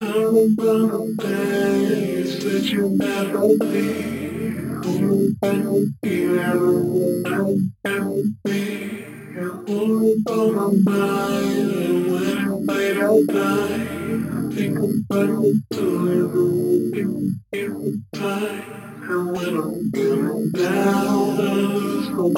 the days that you never leave. You never be. On my mind when I'm late at night. Think about it too every time. And when I'm feeling down, I'm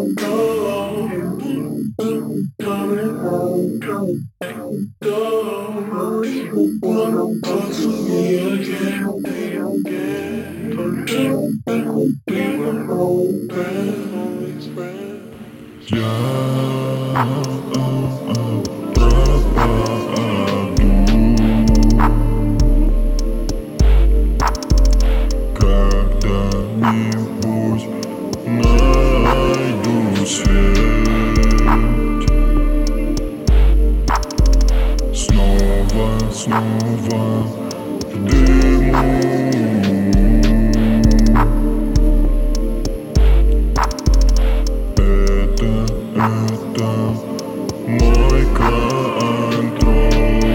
coming home, coming back to go. People wanna talk to me again. But I will be my old friend. Когда-нибудь найду свет, снова в дыму. Это мой контроль.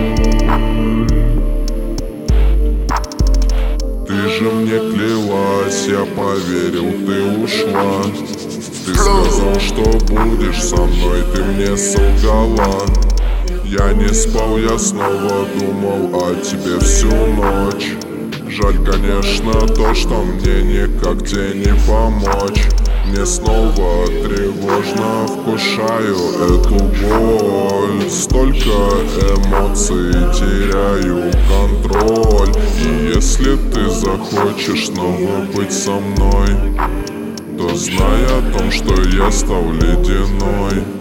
Ты же мне клялась, я поверил, ты ушла. Ты сказал, что будешь со мной, ты мне солгала. Я не спал, я снова думал о тебе всю ночь. Жаль, конечно, то, что мне никак тебе не помочь. Мне снова тревожно, вкушаю эту боль. Столько эмоций, теряю контроль. И если ты захочешь снова быть со мной, то знай о том, что я стал ледяной.